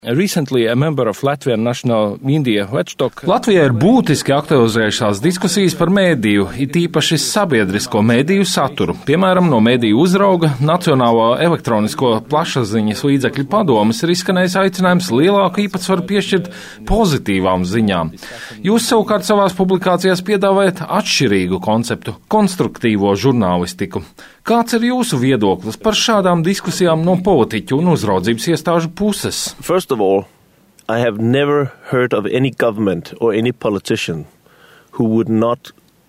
Recently, a member of Latvian National Media Watchdog. Latvijā ir būtiski aktualizējušās diskusijas par mēdīju, it īpaši sabiedrisko mēdīju saturu. Piemēram, no mēdīju uzrauga Nacionālo elektronisko plašsaziņas līdzekļu padomes ir izskanējis aicinājums lielāku īpatsvaru piešķirt pozitīvām ziņām. Jūs savukārt savās publikācijās piedāvājat atšķirīgu konceptu – konstruktīvo žurnālistiku. Kāds ir jūsu viedoklis par šādām diskusijām no politiķu un uzraudzības iestāžu puses? First of all, I have never heard of any government or any politician who would not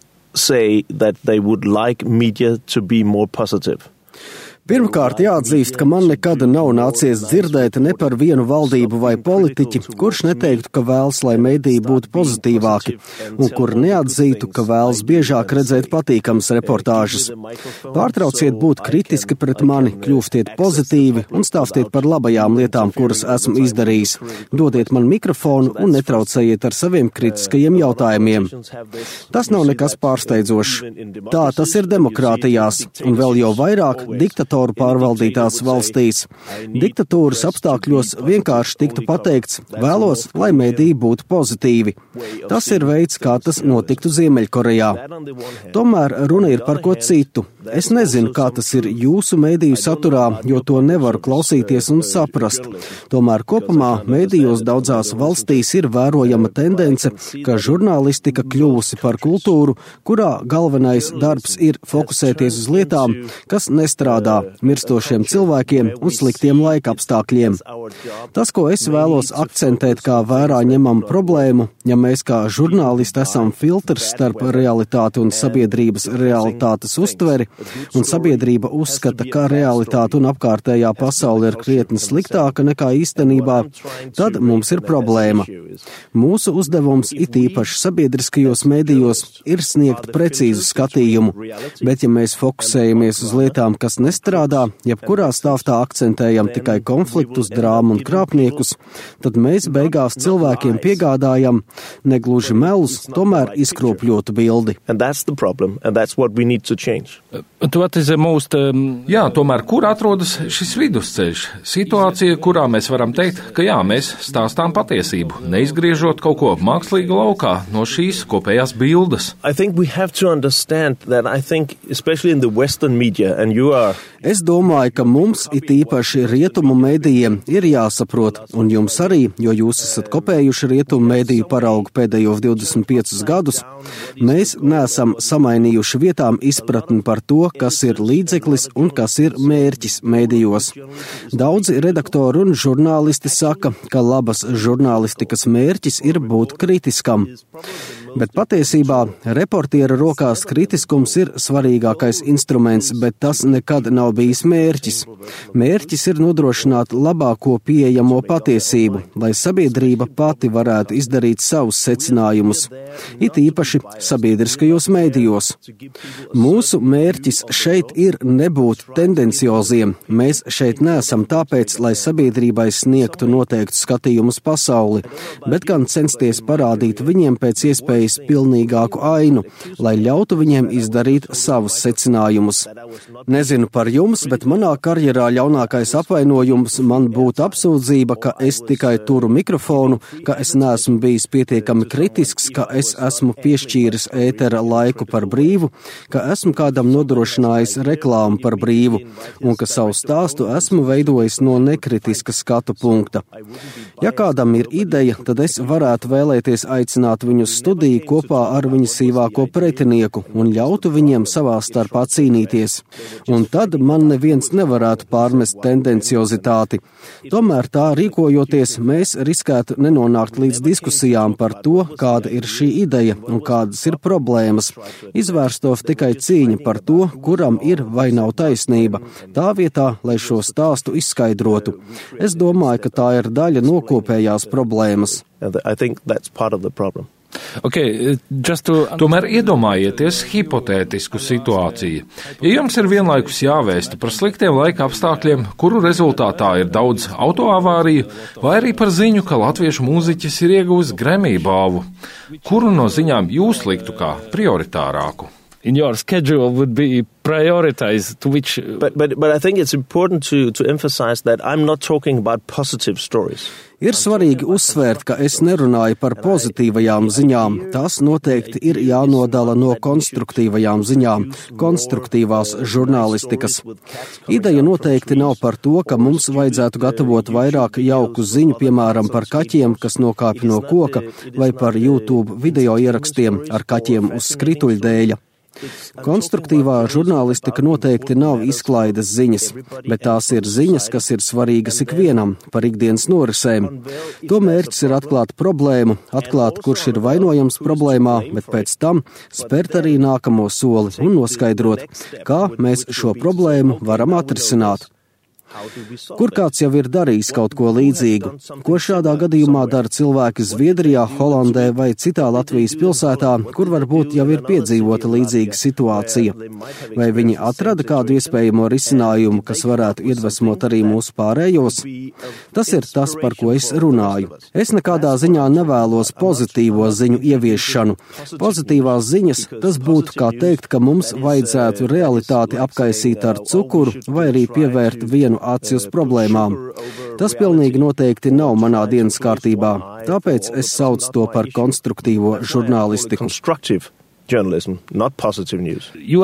say that they would like media to be more positive. Pirmkārt, jāatzīst, ka man nekad nav nācies dzirdēt ne par vienu valdību vai politiķi, kurš neteiktu, ka vēlas, lai mediji būtu pozitīvāki, un kur neatzītu, ka vēlas biežāk redzēt patīkamas reportāžas. Pārtrauciet būt kritiski pret mani, kļūstiet pozitīvi un stāstiet par labajām lietām, kuras esmu izdarījis. Dodiet man mikrofonu un netraucējiet ar saviem kritiskajiem jautājumiem. Tas nav nekas pārsteidzošs. Tā tas ir demokrātijās, un vēl jau vairāk diktatūras pārvaldītās valstīs. Diktatūras apstākļos vienkārši tiktu pateikts, vēlos, lai mediji būtu pozitīvi. Tas ir veids, kā tas notiktu Ziemeļkorejā. Tomēr runa ir par ko citu. Es nezinu, kā tas ir jūsu mediju saturā, jo to nevaru klausīties un saprast. Tomēr kopumā medijos daudzās valstīs ir vērojama tendence, ka žurnālistika kļuvusi par kultūru, kurā galvenais darbs ir fokusēties uz lietām, kas nestrādā, mirstošiem cilvēkiem un sliktiem laika apstākļiem. Tas, ko es vēlos akcentēt kā vērā ņemamu problēmu, ja mēs kā žurnālisti esam filtrs starp realitāti un sabiedrības realitātes uztveri, un sabiedrība uzskata, ka realitāte un apkārtējā pasaule ir krietni sliktāka nekā īstenībā, tad mums ir problēma. Mūsu uzdevums, it īpaši sabiedriskajos mēdījos, ir sniegt precīzu skatījumu, bet ja mēs fokusējamies uz lietām, kas nestrādā, jebkurā stāvā akcentējam tikai konfliktus, drāmu un krāpniekus, tad mēs beigās cilvēkiem piegādājam negluži melus, tomēr izkropļotu bildi. Jā, tomēr kur atrodas šis vidusceļš? Situācija, kurā mēs varam teikt, ka jā, mēs stāstām patiesību, neizgriežot kaut ko mākslīgu laukā no šīs kopējās bildes. Es domāju, ka mums, it īpaši rietumu mēdījiem, ir jāsaprot, un jums arī, jo jūs esat kopējuši rietumu mēdīju paraugu pēdējos 25 gadus, mēs neesam samainījuši vietām izpratni par to, kas ir līdzeklis un kas ir mērķis mēdījos. Daudzi redaktori un žurnālisti saka, ka labas žurnālistikas mērķis ir būt kritiskam. Bet patiesībā reportiera rokās kritiskums ir svarīgākais instruments, bet tas nekad nav bijis mērķis. Mērķis ir nodrošināt labāko pieejamo patiesību, lai sabiedrība pati varētu izdarīt savus secinājumus, it īpaši sabiedriskajos mēdījos. Mūsu mērķis šeit ir nebūt tendencioziem. Mēs šeit neesam tāpēc, lai sabiedrībai sniegtu noteiktu skatījumus pasauli, bet gan censties parādīt viņiem pēc iespējas pilnīgāku ainu, lai ļautu viņiem izdarīt savus secinājumus. Nezinu par jums, bet manā karjerā ļaunākais apvainojums man būtu apsūdzība, ka es tikai turu mikrofonu, ka es neesmu bijis pietiekami kritisks, ka es esmu piešķīris ētera laiku par brīvu, ka esmu kādam nodrošinājis reklāmu par brīvu un ka savu stāstu esmu veidojis no nekritiska skatu punkta. Ja kādam ir ideja, tad es varētu vēlēties aicināt viņu studiju kopā ar viņa sīvāko pretinieku un ļautu viņiem savā starpā cīnīties. Un tad man neviens nevarētu pārmest tendenciozitāti. Tomēr tā rīkojoties, mēs riskētu nenonākt līdz diskusijām par to, kāda ir šī ideja un kādas ir problēmas, izvērstos tikai cīņa par to, kuram ir vai nav taisnība, tā vietā, lai šo stāstu izskaidrotu. Es domāju, ka tā ir daļa no kopējās problēmas. Tomēr iedomājieties hipotētisku situāciju. Ja jums ir vienlaikus jāvēsta par sliktiem laika apstākļiem, kuru rezultātā ir daudz autoavāriju, vai arī par ziņu, ka latviešu mūziķis ir ieguvis Grammy balvu, kuru no ziņām jūs liktu kā prioritārāku? in your schedule would be prioritized to which... But I think it's important to emphasize that I'm not talking about positive stories. Ir svarīgi uzsvērt, ka es nerunāju par pozitīvajām ziņām. Tās noteikti ir jānodala no konstruktīvajām ziņām, konstruktīvās žurnālistikas. Ideja noteikti nav par to, ka mums vajadzētu gatavot vairāk jauku ziņu, piemēram, par kaķiem, kas nokāpj no koka, vai par YouTube video ierakstiem ar kaķiem uz skrituļdēļa. Konstruktīvā žurnālistika noteikti nav izklaides ziņas, bet tās ir ziņas, kas ir svarīgas ikvienam par ikdienas norisēm. To mērķis ir atklāt problēmu, atklāt, kurš ir vainojams problēmā, bet pēc tam spērt arī nākamo soli un noskaidrot, kā mēs šo problēmu varam atrisināt. Kur kāds jau ir darījis kaut ko līdzīgu? Ko šādā gadījumā dara cilvēki Zviedrijā, Holandē vai citā Latvijas pilsētā, kur varbūt jau ir piedzīvota līdzīga situācija? Vai viņi atrada kādu iespējamo risinājumu, kas varētu iedvesmot arī mūsu pārējos? Tas ir tas, par ko es runāju. Es nekādā ziņā nevēlos pozitīvo ziņu ieviešanu. Pozitīvās ziņas, tas būtu kā teikt, ka mums vajadzētu realitāti apkaisīt ar cukuru vai arī pievērt vienu aci uz problēmām. Tas pilnīgi noteikti nav manā dienas kārtībā, tāpēc es saucu to par konstruktīvo žurnālistiku. Journalism, not positive news.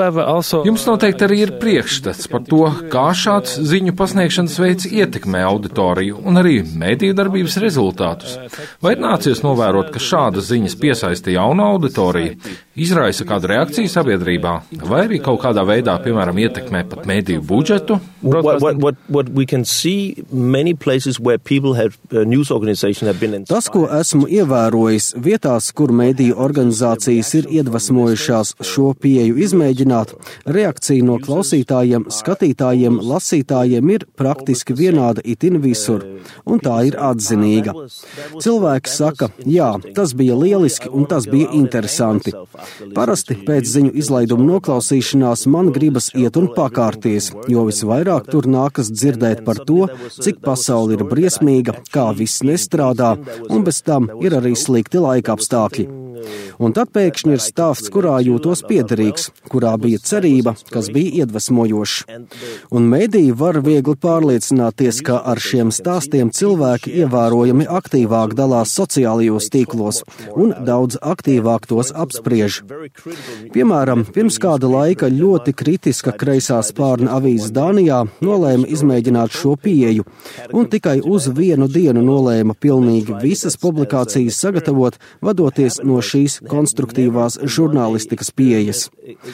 Jums noteikti arī ir priekšstats par to, kā šāds ziņu pasniegšanas veids ietekmē auditoriju un arī mediju darbības rezultātus. Vai ir nācies novērot, ka šādas ziņas piesaista jaunu auditoriju, izraisa kādu reakciju sabiedrībā, vai arī kaut kādā veidā, piemēram, ietekmē pat mediju budžetu? What we can see many places where people have news organizations have been in. Tas, ko esmu ievērojis vietās, kur mediju organizācijas ir iedvesmojušās šo pieeju izmēģināt, reakcija no klausītājiem, skatītājiem, lasītājiem ir praktiski vienāda itin visur, un tā ir atzinīga. Cilvēki saka, jā, tas bija lieliski un tas bija interesanti. Parasti pēc ziņu izlaiduma noklausīšanās man gribas iet un pakārties, jo visvairāk tur nākas dzirdēt par to, cik pasauli ir briesmīga, kā viss nestrādā, un bez tam ir arī slikti laika apstākļi. Un tad pēkšņi ir stāsts, kurā jūtos piederīgs, kurā bija cerība, kas bija iedvesmojošs. Un mediji var viegli pārliecināties, ka ar šiem stāstiem cilvēki ievērojami aktīvāk dalās sociālajos tīklos un daudz aktīvāk tos apspriež. Piemēram, pirms kāda laika ļoti kritiska kreisā spārna avīze Dānijā nolēma izmēģināt šo pieeju un tikai uz vienu dienu nolēma pilnīgi visas publikācijas sagatavot, vadoties no šīs konstruktīvās žurnālistikas pieejas.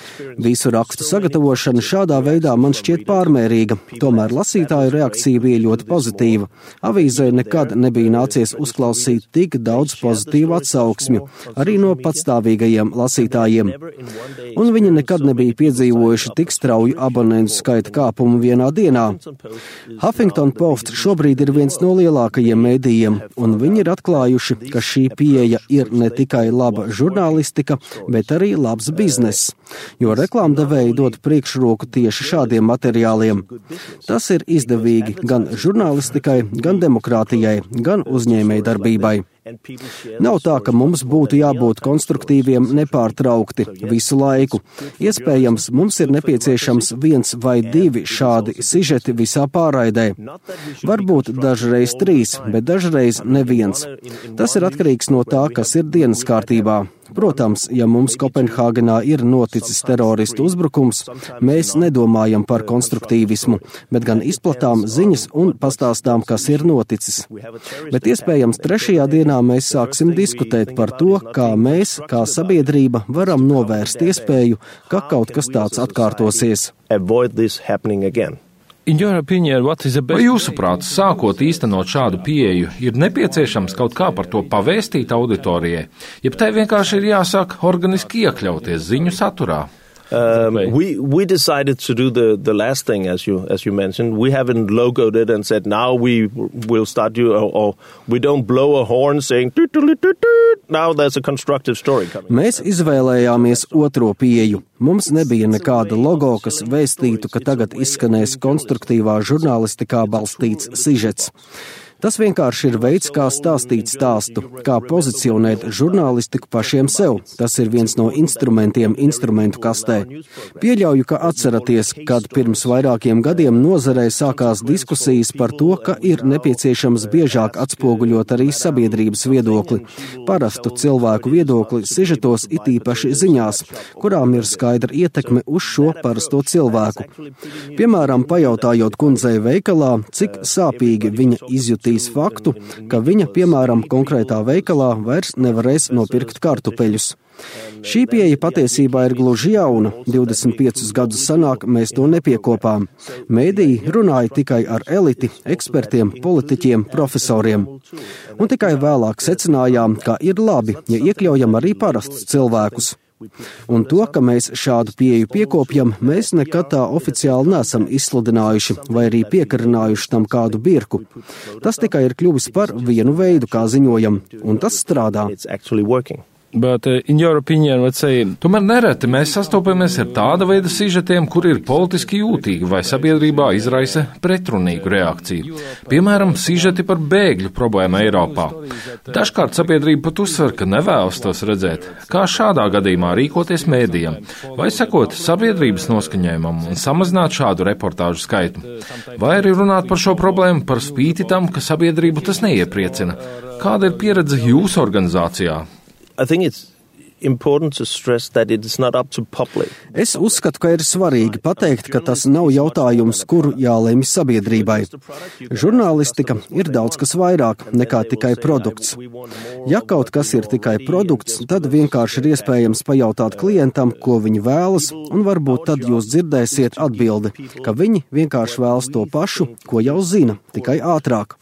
Visu rakstu sagatavošana šādā veidā man šķiet pārmērīga, tomēr lasītāju reakcija bija ļoti pozitīva. Avīzē nekad nebija nācies uzklausīt tik daudz pozitīvu atsauksmju, arī no patstāvīgajiem lasītājiem. Un viņi nekad nebija piedzīvojuši tik strauju abonentu skaita kāpumu vienā dienā. Huffington Post šobrīd ir viens no lielākajiem mēdījiem, un viņi ir atklājuši, ka šī pieeja ir ne tikai laba žurnālistika, bet arī labs bizness, jo reklāmdevēji dod priekšroku tieši šādiem materiāliem. Tas ir izdevīgi gan žurnālistikai, gan demokrātijai, gan uzņēmējdarbībai. Nav tā, ka mums būtu jābūt konstruktīviem nepārtraukti visu laiku. Iespējams, mums ir nepieciešams 1 vai 2 šādi sižeti visā pārraidē. Varbūt dažreiz 3, bet dažreiz neviens. Tas ir atkarīgs no tā, kas ir dienas kārtībā. Protams, ja mums Kopenhāgenā ir noticis teroristu uzbrukums, mēs nedomājam par konstruktīvismu, bet gan izplatām ziņas un pastāstām, kas ir noticis. Bet iespējams 3. dienā mēs sāksim diskutēt par to, kā mēs, kā sabiedrība, varam novērst iespēju, ka kaut kas tāds atkārtosies. Vai jūsuprāt, sākot īstenot šādu pieeju, ir nepieciešams kaut kā par to pavēstīt auditorijai, jeb tai vienkārši ir jāsāk organiski iekļauties ziņu saturā? We decided to do the last thing, as you mentioned. We haven't logoed it and said now we will start you, or we don't blow a horn saying now there's a constructive story coming. Mēs izvēlējāmies otro pieeju. Mums nebija nekāda logo, kas vēstītu, ka tagad izskanēs konstruktīvā žurnālistikā balstīts sižets. Tas vienkārši ir veids, kā stāstīt stāstu, kā pozicionēt žurnālistiku pašiem sev. Tas ir viens no instrumentiem instrumentu kastē. Pieļauju, ka atceraties, kad pirms vairākiem gadiem nozarē sākās diskusijas par to, ka ir nepieciešams biežāk atspoguļot arī sabiedrības viedokli, parastu cilvēku viedokli sižetos, it īpaši ziņās, kurām ir skaidra ietekme uz šo parasto cilvēku. Piemēram, pajautājot kundzei veikalā, cik sāpīgi viņa izjutīs faktu, ka viņa, piemēram, konkrētā veikalā vairs nevarēs nopirkt kartupeļus. Šī pieeja patiesībā ir gluži jauna. 25 gadus sanāk, mēs to nepiekopām. Mēdīji runāja tikai ar eliti, ekspertiem, politiķiem, profesoriem. Un tikai vēlāk secinājām, ka ir labi, ja iekļaujam arī parastus cilvēkus. Un to, ka mēs šādu pieeju piekopjam, mēs nekad tā oficiāli nesam izsludinājuši vai arī piekarinājuši tam kādu birku. Tas tikai ir kļuvis par vienu veidu, kā ziņojam, un tas strādā. But in your opinion, let's say... Tomēr nereti mēs sastopamies ar tāda veida sižetiem, kur ir politiski jūtīgi vai sabiedrībā izraisa pretrunīgu reakciju. Piemēram, sižeti par bēgļu problēmu Eiropā. Dažkārt sabiedrība pat uzsver, ka nevēlas tos redzēt. Kā šādā gadījumā rīkoties mēdījam? Vai sekot sabiedrības noskaņojumam un samazināt šādu reportāžu skaitu? Vai arī runāt par šo problēmu par spīti tam, ka sabiedrību tas neiepriecina? Kāda ir pieredze jūsu organizācijā? I think it's important to stress that it is not up to public. Es uzskatu, ka ir svarīgi pateikt, ka tas nav jautājums, kuru jālemj sabiedrībai. Žurnālistika ir daudz kas vairāk nekā tikai produkts. Ja kaut kas ir tikai produkts, tad vienkārši ir iespējams pajautāt klientam, ko viņi vēlas, un varbūt tad jūs dzirdēsiet atbildi, ka viņi vienkārši vēlas to pašu, ko jau zina, tikai ātrāk.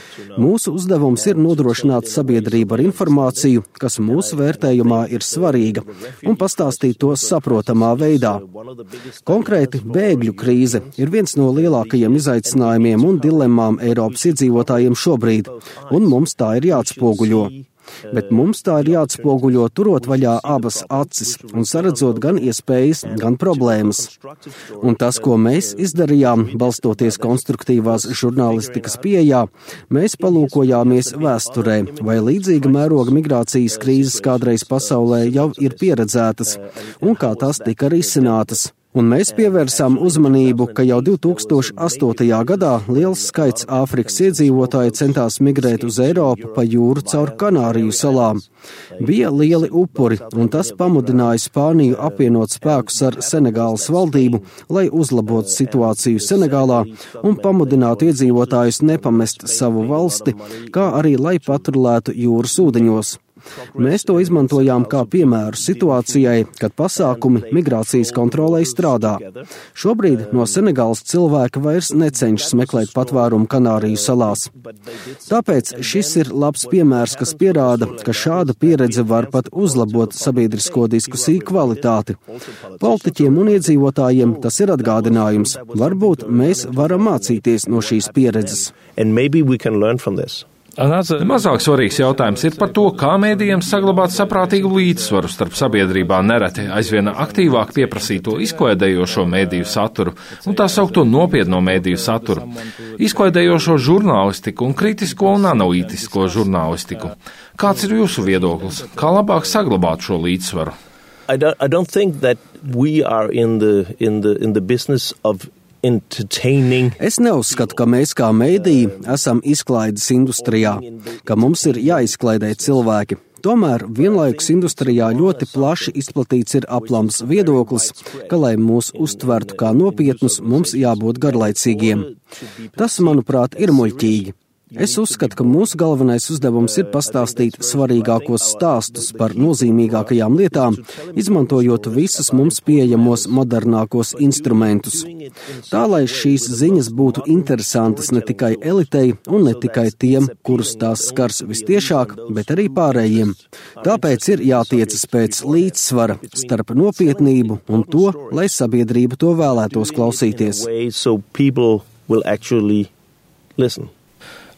Mūsu uzdevums ir nodrošināt sabiedrību ar informāciju, kas mūsu vērtējumā ir svarīga, un pastāstīt to saprotamā veidā. Konkrēti, bēgļu krīze ir viens no lielākajiem izaicinājumiem un dilemmām Eiropas iedzīvotājiem šobrīd, un mums tā ir jāatspoguļo. Bet mums tā ir jāatspoguļo turot vaļā abas acis un saredzot gan iespējas, gan problēmas. Un tas, ko mēs izdarījām, balstoties konstruktīvās žurnālistikas pieejā, mēs palūkojāmies vēsturē, vai līdzīga mēroga migrācijas krīzes kādreiz pasaulē jau ir pieredzētas, un kā tās tika risinātas. Un mēs pievērsām uzmanību, ka jau 2008. gadā liels skaits Āfrikas iedzīvotāji centās migrēt uz Eiropu pa jūru caur Kanāriju salām. Bija lieli upuri, un tas pamudināja Spāniju apvienot spēkus ar Senegālas valdību, lai uzlabotu situāciju Senegālā un pamudinātu iedzīvotājus nepamest savu valsti, kā arī lai patrulētu jūras ūdeņos. Mēs to izmantojām kā piemēru situācijai, kad pasākumi migrācijas kontrolē strādā. Šobrīd no Senegālas cilvēki vairs necenšas meklēt patvērumu Kanāriju salās. Tāpēc šis ir labs piemērs, kas pierāda, ka šāda pieredze var pat uzlabot sabiedrisko diskusiju kvalitāti. Politiķiem un iedzīvotājiem tas ir atgādinājums. Varbūt mēs varam mācīties no šīs pieredzes. Mazāk svarīgs jautājums ir par to, kā mēdījiem saglabāt saprātīgu līdzsvaru starp sabiedrībā nereti aizvien aktīvāk pieprasīto izklaidējošo mēdīju saturu un tā saukto nopietno mēdīju saturu, izklaidējošo žurnālistiku un kritisko un analītisko žurnālistiku. Kāds ir jūsu viedoklis? Kā labāk saglabāt šo līdzsvaru? I don't think that we are in the business of Es neuzskatu, ka mēs kā mēdīji esam izklaides industrijā, ka mums ir jāizklaidē cilvēki. Tomēr vienlaikus industrijā ļoti plaši izplatīts ir aplams viedoklis, ka, lai mūs uztvertu kā nopietnus, mums jābūt garlaicīgiem. Tas, manuprāt, ir muļķīgi. Es uzskatu, ka mūsu galvenais uzdevums ir pastāstīt svarīgākos stāstus par nozīmīgākajām lietām, izmantojot visus mums pieejamos modernākos instrumentus. Tā, lai šīs ziņas būtu interesantas ne tikai elitei un ne tikai tiem, kurus tās skars vistiešāk, bet arī pārējiem. Tāpēc ir jātiecas pēc līdzsvara starp nopietnību un to, lai sabiedrība to vēlētos klausīties.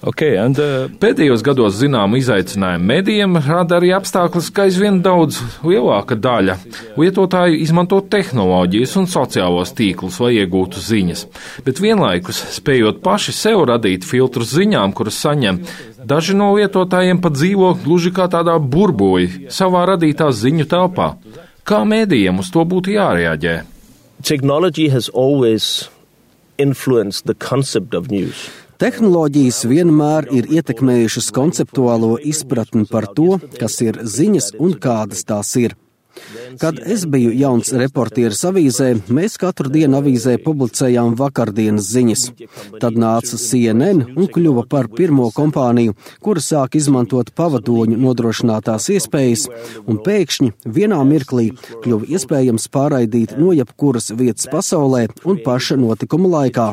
Pēdējos gados zināmu izaicinājumu medijiem rada arī apstākļus, ka aizvien daudz lielāka daļa lietotāju izmanto tehnoloģijas un sociālos tīklus, lai iegūtu ziņas, bet vienlaikus, spējot paši sev radīt filtrus ziņām, kuras saņem, daži no lietotājiem pat dzīvo gluži kā tādā burbulī, savā radītā ziņu telpā. Kā medijiem uz to būtu jārēģē? Technology has always influenced the concept of news. Tehnoloģijas vienmēr ir ietekmējušas konceptuālo izpratni par to, kas ir ziņas un kādas tās ir. Kad es biju jauns reportieris avīzē, mēs katru dienu avīzē publicējām vakardienas ziņas. Tad nāca CNN un kļuva par pirmo kompāniju, kura sāk izmantot pavadoņu nodrošinātās iespējas, un pēkšņi vienā mirklī kļuva iespējams pārraidīt no jebkuras vietas pasaulē un paša notikuma laikā.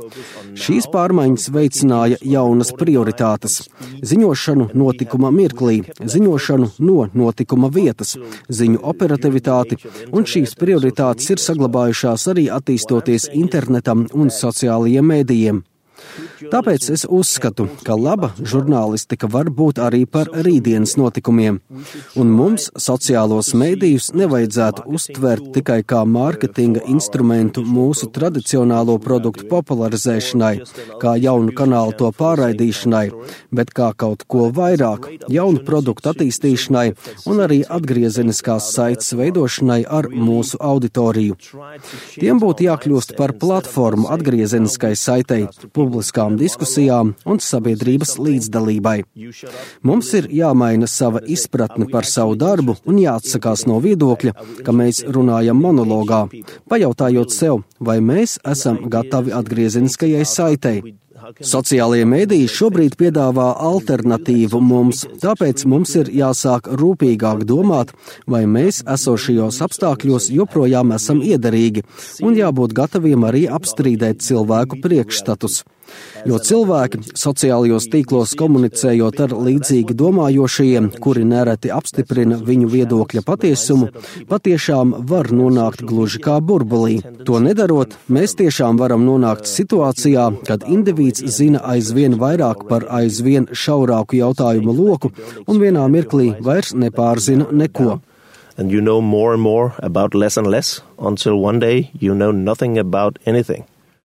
Šīs pārmaiņas veicināja jaunas prioritātes – ziņošanu notikuma mirklī, ziņošanu no notikuma vietas, ziņu operatīvitāti, un šīs prioritātes ir saglabājušās arī attīstoties internetam un sociālajiem mēdījiem. Tāpēc es uzskatu, ka laba žurnālistika var būt arī par rītdienas notikumiem, un mums sociālos mēdījus nevajadzētu uztvert tikai kā mārketinga instrumentu mūsu tradicionālo produktu popularizēšanai, kā jaunu kanālu to pārraidīšanai, bet kā kaut ko vairāk, jaunu produktu attīstīšanai un arī atgriezeniskās saites veidošanai ar mūsu auditoriju. Tiem būtu jākļūst par platformu atgriezeniskai saitei, publiskām diskusijām un sabiedrības līdzdalībai. Mums ir jāmaina sava izpratne par savu darbu un jāatsakās no viedokļa, ka mēs runājam monologā, pajautājot sev, vai mēs esam gatavi atgriezeniskajai saitei. Sociālie mēdīji šobrīd piedāvā alternatīvu mums, tāpēc mums ir jāsāk rūpīgāk domāt, vai mēs esošajos apstākļos joprojām esam iederīgi, un jābūt gataviem arī apstrīdēt cilvēku priekšstatus. Jo cilvēki sociālajos tīklos komunicējot ar līdzīgi domājošajiem, kuri nereti apstiprina viņu viedokļa patiesumu, patiešām var nonākt gluži kā burbulī. To nedarot, mēs tiešām varam nonākt situācijā, kad indivīds zina aizvien vairāk par aizvien šaurāku jautājumu loku un vienā mirklī vairs nepārzina neko. And you know more and more about less and less until one day you know nothing about anything.